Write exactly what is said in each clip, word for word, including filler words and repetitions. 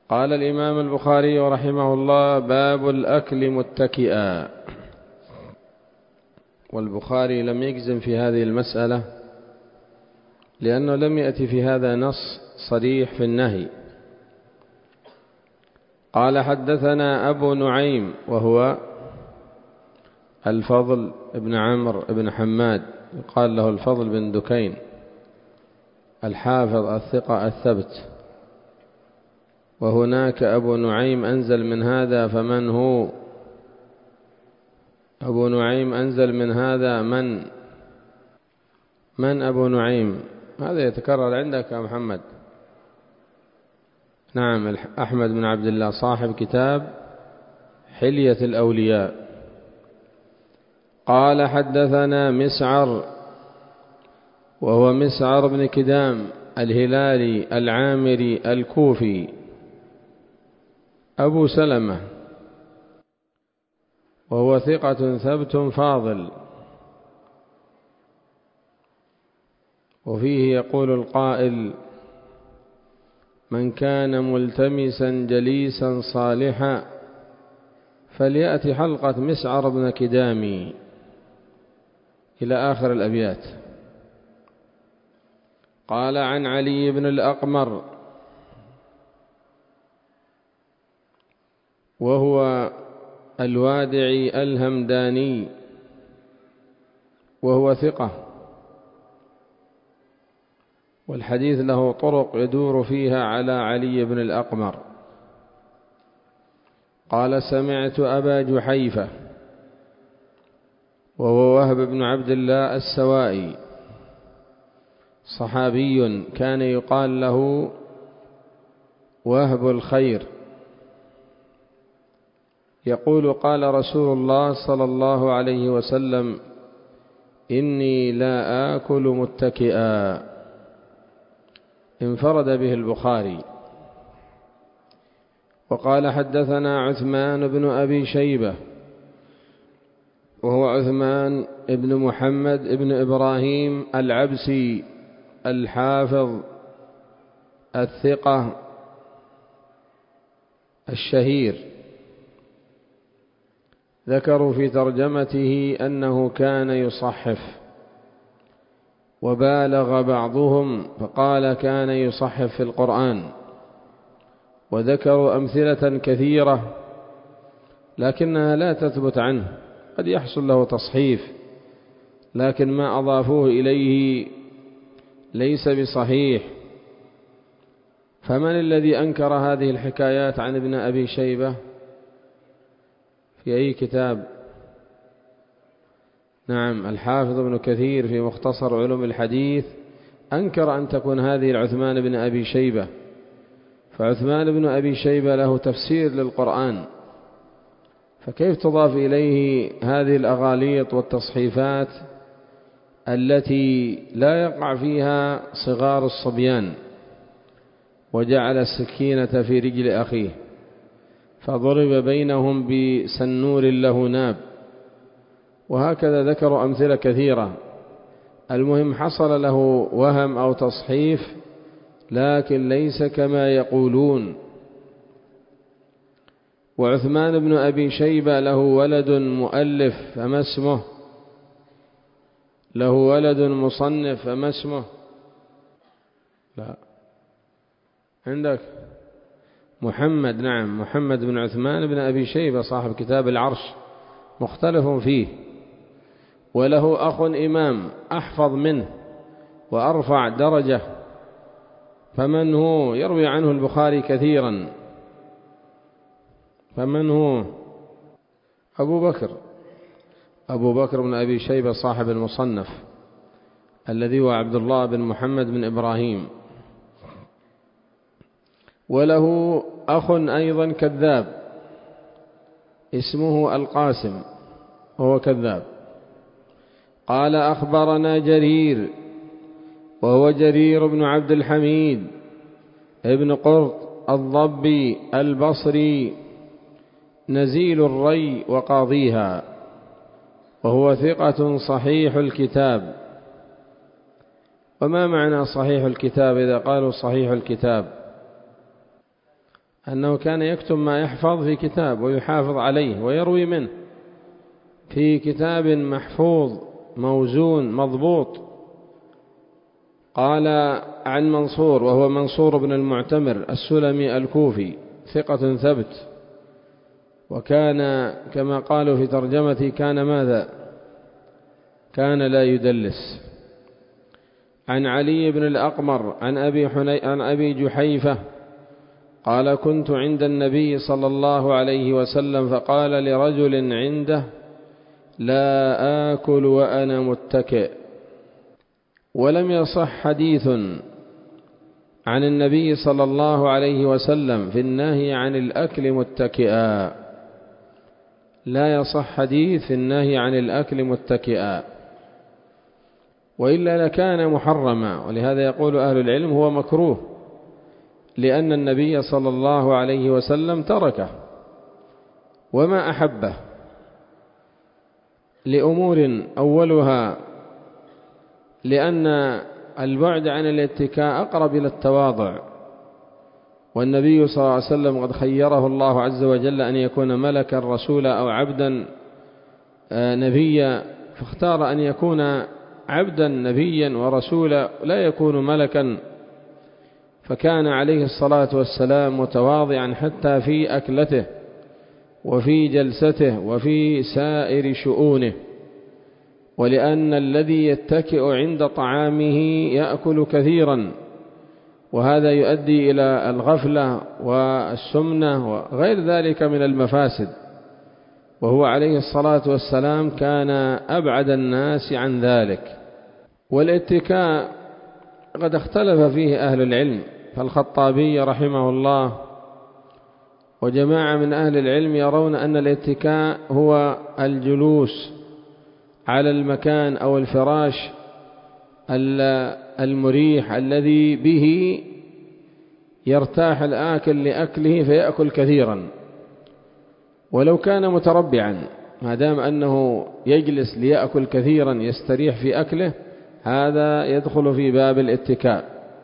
قال الإمام البخاري رحمه الله: باب الأكل متكئا. والبخاري لم يجزم في هذه المسألة لأنه لم يأتي في هذا نص صريح في النهي. قال: حدثنا أبو نعيم وهو الفضل بن عمرو بن حماد، يقال له الفضل بن دكين، الحافظ الثقة الثبت. وهناك أبو نعيم أنزل من هذا، فمن هو أبو نعيم أنزل من هذا؟ من من أبو نعيم؟ هذا يتكرر عندك يا محمد؟ نعم، أحمد بن عبد الله صاحب كتاب حلية الأولياء. قال: حدثنا مسعر وهو مسعر بن كدام الهلالي العامري الكوفي أبو سلمة، وهو ثقة ثبت فاضل. وفيه يقول القائل: من كان ملتمسا جليسا صالحا فليأتي حلقة مسعر بن كدامي، إلى آخر الأبيات. قال: عن علي بن الأقمر وهو الوادعي الهمداني، وهو ثقة، والحديث له طرق يدور فيها على علي بن الأقمر. قال: سمعت أبا جحيفة وهو وهب بن عبد الله السوائي، صحابي كان يقال له وهب الخير، يقول: قال رسول الله صلى الله عليه وسلم: إني لا آكل متكئا. انفرد به البخاري. وقال: حدثنا عثمان بن أبي شيبة وهو عثمان بن محمد بن إبراهيم العبسي الحافظ الثقة الشهير. ذكروا في ترجمته أنه كان يصحف، وبالغ بعضهم فقال كان يصحف في القرآن. وذكروا أمثلة كثيرة لكنها لا تثبت عنه، قد يحصل له تصحيف لكن ما أضافوه إليه ليس بصحيح. فمن الذي أنكر هذه الحكايات عن ابن أبي شيبة؟ في أي كتاب؟ نعم، الحافظ ابن كثير في مختصر علوم الحديث أنكر أن تكون هذه العثمان بن أبي شيبة. فعثمان بن أبي شيبة له تفسير للقرآن، فكيف تضاف إليه هذه الأغاليط والتصحيفات التي لا يقع فيها صغار الصبيان؟ وجعل السكينة في رجل أخيه فضرب بينهم بسنور له ناب. وهكذا ذكروا أمثلة كثيرة. المهم حصل له وهم أو تصحيف لكن ليس كما يقولون. وعثمان بن أبي شيبة له ولد مؤلف فما اسمه؟ له ولد مصنف فما اسمه؟ لا عندك محمد. نعم، محمد بن عثمان بن أبي شيبة صاحب كتاب العرش، مختلف فيه. وله أخ إمام أحفظ منه وأرفع درجة، فمن هو؟ يروي عنه البخاري كثيرا. فمن هو؟ أبو بكر أبو بكر بن أبي شيبة صاحب المصنف، الذي هو عبد الله بن محمد بن إبراهيم. وله أخ أيضا كذاب اسمه القاسم، وهو كذاب. قال: أخبرنا جرير وهو جرير بن عبد الحميد ابن قرط الضبي البصري نزيل الري وقاضيها، وهو ثقة صحيح الكتاب. وما معنى صحيح الكتاب؟ إذا قالوا صحيح الكتاب أنه كان يكتب ما يحفظ في كتاب ويحافظ عليه ويروي منه في كتاب محفوظ موزون مضبوط. قال عن منصور وهو منصور بن المعتمر السلمي الكوفي ثقة ثبت، وكان كما قالوا في ترجمته كان ماذا؟ كان لا يدلس. عن علي بن الأقمر عن أبي, حني... عن أبي جحيفة قال كنت عند النبي صلى الله عليه وسلم فقال لرجل عنده لا آكل وأنا متكئ. ولم يصح حديث عن النبي صلى الله عليه وسلم في النهي عن الأكل متكئا، لا يصح حديث في النهي عن الأكل متكئا، وإلا لكان محرما. ولهذا يقول أهل العلم هو مكروه، لأن النبي صلى الله عليه وسلم تركه وما أحبه لأمور، أولها لأن البعد عن الاتكاء أقرب إلى التواضع، والنبي صلى الله عليه وسلم قد خيره الله عز وجل أن يكون ملكا رسولا أو عبدا نبيا، فاختار أن يكون عبدا نبيا ورسولا لا يكون ملكا، فكان عليه الصلاة والسلام متواضعا حتى في أكلته وفي جلسته وفي سائر شؤونه. ولأن الذي يتكئ عند طعامه يأكل كثيرا، وهذا يؤدي إلى الغفلة والسمنة وغير ذلك من المفاسد، وهو عليه الصلاة والسلام كان أبعد الناس عن ذلك. والاتكاء قد اختلف فيه أهل العلم، فالخطابي رحمه الله وجماعة من أهل العلم يرون أن الاتكاء هو الجلوس على المكان أو الفراش المريح الذي به يرتاح الآكل لأكله فيأكل كثيرا، ولو كان متربعا ما دام أنه يجلس ليأكل كثيرا يستريح في أكله، هذا يدخل في باب الاتكاء.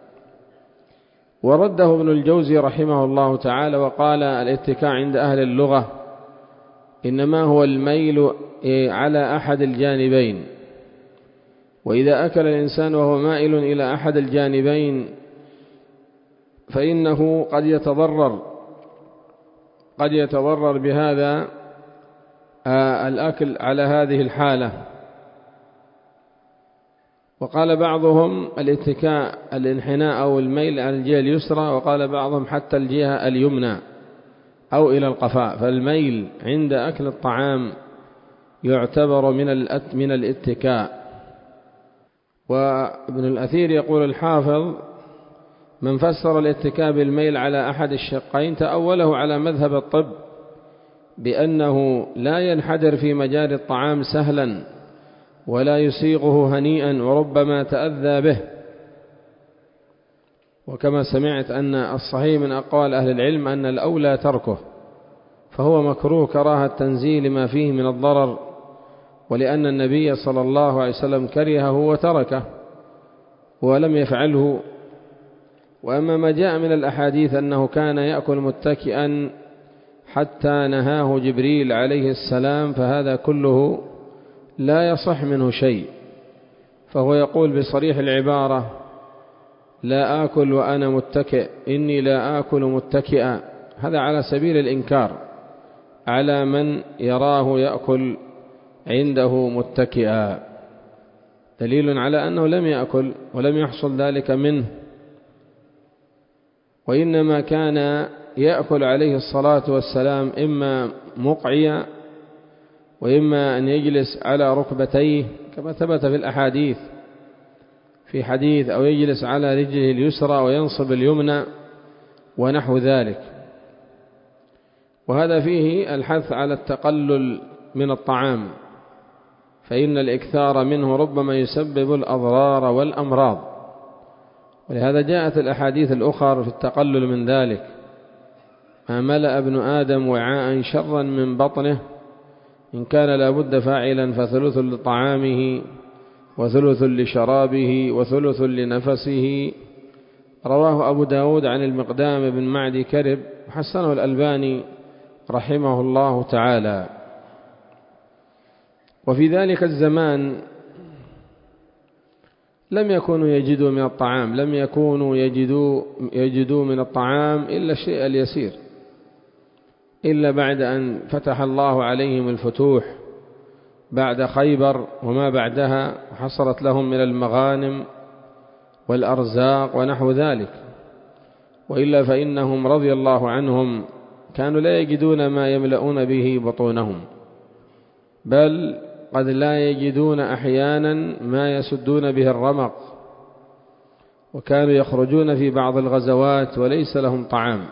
ورده ابن الجوزي رحمه الله تعالى وقال الاتكاء عند أهل اللغة إنما هو الميل على أحد الجانبين، وإذا أكل الإنسان وهو مائل إلى أحد الجانبين فإنه قد يتضرر قد يتضرر بهذا الأكل على هذه الحالة. وقال بعضهم الاتكاء الانحناء أو الميل على الجهة اليسرى، وقال بعضهم حتى الجهة اليمنى أو إلى القفاء، فالميل عند أكل الطعام يعتبر من من الاتكاء. وابن الأثير يقول الحافظ من فسر الاتكاء بالميل على أحد الشقين تأوله على مذهب الطب بأنه لا ينحدر في مجال الطعام سهلا ولا يسيغه هنيئا وربما تأذى به. وكما سمعت أن الصحيح من أقوال أهل العلم أن الأولى تركه، فهو مكروه كراهة تنزيل ما فيه من الضرر، ولأن النبي صلى الله عليه وسلم كرهه وتركه ولم يفعله. وأما ما جاء من الأحاديث أنه كان يأكل متكئا حتى نهاه جبريل عليه السلام فهذا كله لا يصح منه شيء، فهو يقول بصريح العبارة لا آكل وأنا متكئ، إني لا آكل متكئا، هذا على سبيل الإنكار على من يراه يأكل عنده متكئا، دليل على أنه لم يأكل ولم يحصل ذلك منه، وإنما كان يأكل عليه الصلاة والسلام إما مقعيا وإما أن يجلس على ركبتيه كما ثبت في الأحاديث في حديث أو يجلس على رجله اليسرى وينصب اليمنى ونحو ذلك. وهذا فيه الحث على التقلل من الطعام، فإن الإكثار منه ربما يسبب الأضرار والأمراض، ولهذا جاءت الأحاديث الأخرى في التقلل من ذلك: ما ملأ ابن آدم وعاء شرا من بطنه إن كان لابد فاعلا فثلث لطعامه وثلث لشرابه وثلث لنفسه. رواه أبو داود عن المقدام بن معدي كرب حسنه الألباني رحمه الله تعالى. وفي ذلك الزمان لم يكونوا يجدوا من الطعام لم يكونوا يجدوا, يجدوا من الطعام إلا الشيء اليسير، إلا بعد أن فتح الله عليهم الفتوح بعد خيبر وما بعدها، وحصلت لهم من المغانم والأرزاق ونحو ذلك. وإلا فإنهم رضي الله عنهم كانوا لا يجدون ما يملؤون به بطونهم، بل قد لا يجدون أحيانا ما يسدون به الرمق، وكانوا يخرجون في بعض الغزوات وليس لهم طعام.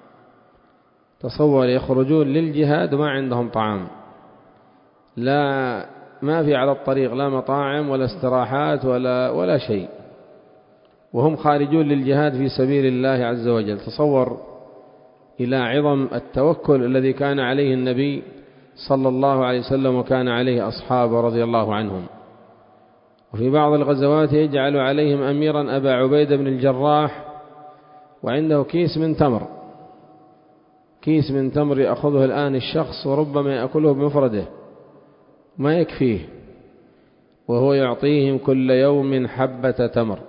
تصور يخرجون للجهاد وما عندهم طعام، لا ما في على الطريق لا مطاعم ولا استراحات ولا, ولا شيء، وهم خارجون للجهاد في سبيل الله عز وجل. تصور إلى عظم التوكل الذي كان عليه النبي صلى الله عليه وسلم وكان عليه أصحابه رضي الله عنهم. وفي بعض الغزوات يجعل عليهم أميرا أبا عبيدة بن الجراح وعنده كيس من تمر، كيس من تمر يأخذه الآن الشخص وربما يأكله بمفرده ما يكفيه، وهو يعطيهم كل يوم حبة تمر.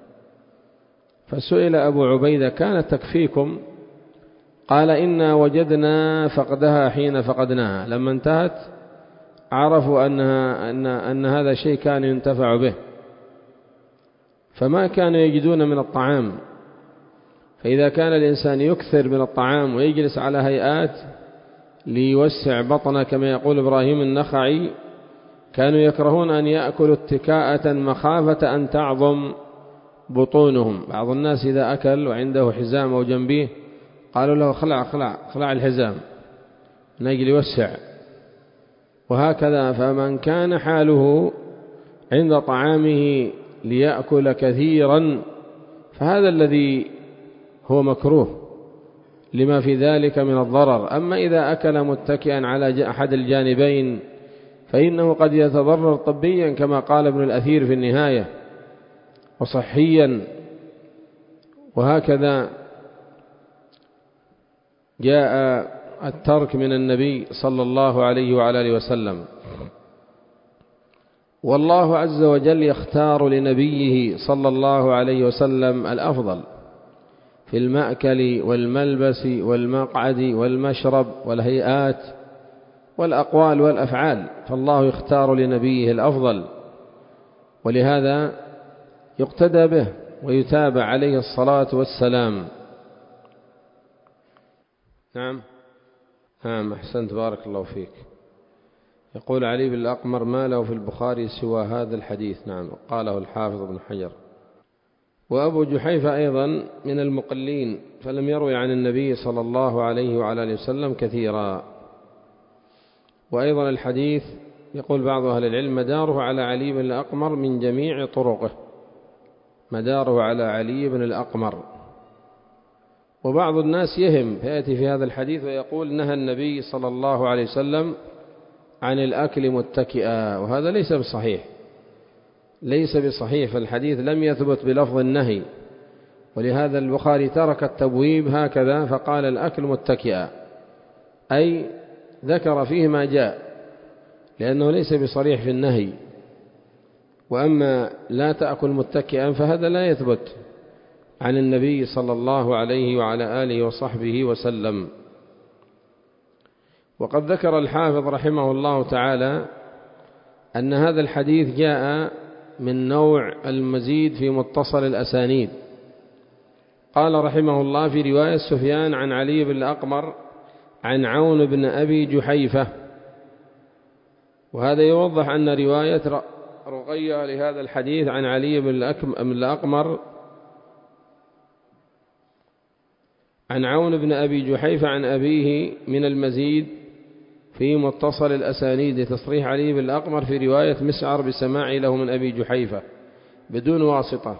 فسئل أبو عبيدة كانت تكفيكم؟ قال إنا وجدنا فقدها حين فقدناها، لما انتهت عرفوا أنها أن, أن هذا شيء كان ينتفع به، فما كانوا يجدون من الطعام. فإذا كان الإنسان يكثر من الطعام ويجلس على هيئات ليوسع بطنه كما يقول إبراهيم النخعي، كانوا يكرهون أن يأكلوا اتكاءة مخافة أن تعظم بطونهم. بعض الناس إذا أكل وعنده حزام أو جنبيه قالوا له خلع خلع خلع الحزام من أجل يوسع. وهكذا فمن كان حاله عند طعامه ليأكل كثيرا فهذا الذي هو مكروه لما في ذلك من الضرر. أما إذا أكل متكئا على أحد الجانبين فإنه قد يتضرر طبيا كما قال ابن الأثير في النهاية، وصحيا. وهكذا جاء الترك من النبي صلى الله عليه وعلى آله وسلم. والله عز وجل يختار لنبيه صلى الله عليه وسلم الأفضل في المأكل والملبس والمقعد والمشرب والهيئات والأقوال والأفعال، فالله يختار لنبيه الأفضل، ولهذا يقتدى به ويتابع عليه الصلاة والسلام. نعم نعم أحسنت بارك الله فيك. يقول علي بن الأقمر ما له في البخاري سوى هذا الحديث. نعم قاله الحافظ ابن حجر. وأبو جحيفة أيضا من المقلين فلم يروي عن النبي صلى الله عليه وعلى آله وسلم كثيرا. وأيضا الحديث يقول بعض أهل العلم مداره على علي بن الأقمر من جميع طرقه، مداره على علي بن الأقمر. وبعض الناس يهم فيأتي في هذا الحديث ويقول نهى النبي صلى الله عليه وسلم عن الأكل متكئا، وهذا ليس بصحيح، ليس بصحيح، فالحديث لم يثبت بلفظ النهي، ولهذا البخاري ترك التبويب هكذا فقال الأكل متكئا، أي ذكر فيه ما جاء لأنه ليس بصريح في النهي. وأما لا تأكل متكئا فهذا لا يثبت عن النبي صلى الله عليه وعلى آله وصحبه وسلم. وقد ذكر الحافظ رحمه الله تعالى أن هذا الحديث جاء من نوع المزيد في متصل الأسانيد. قال رحمه الله في رواية سفيان عن علي بن الأقمر عن عون بن أبي جحيفة، وهذا يوضح أن رواية رقية لهذا الحديث عن علي بن الأقمر عن عون بن أبي جحيفة عن أبيه من المزيد في متصل الأسانيد لتصريح علي بن الأقمر في رواية مسعر بسماع له من أبي جحيفة بدون واسطة.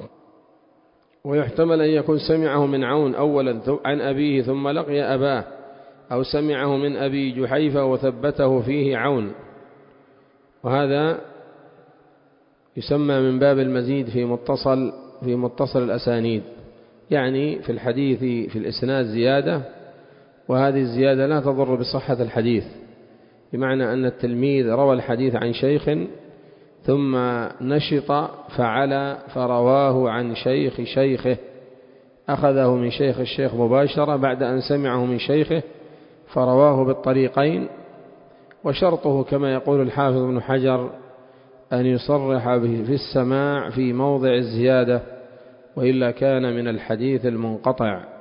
ويحتمل أن يكون سمعه من عون أولا عن أبيه ثم لقي أباه، أو سمعه من أبي جحيفة وثبته فيه عون، وهذا يسمى من باب المزيد في متصل في متصل الأسانيد، يعني في الحديث في الإسناد زيادة وهذه الزيادة لا تضر بصحة الحديث، بمعنى أن التلميذ روى الحديث عن شيخ ثم نشط فعلى فرواه عن شيخ شيخه، أخذه من شيخ الشيخ مباشرة بعد أن سمعه من شيخه فرواه بالطريقين. وشرطه كما يقول الحافظ ابن حجر أن يصرح به في السماع في موضع الزيادة، وإلا كان من الحديث المنقطع.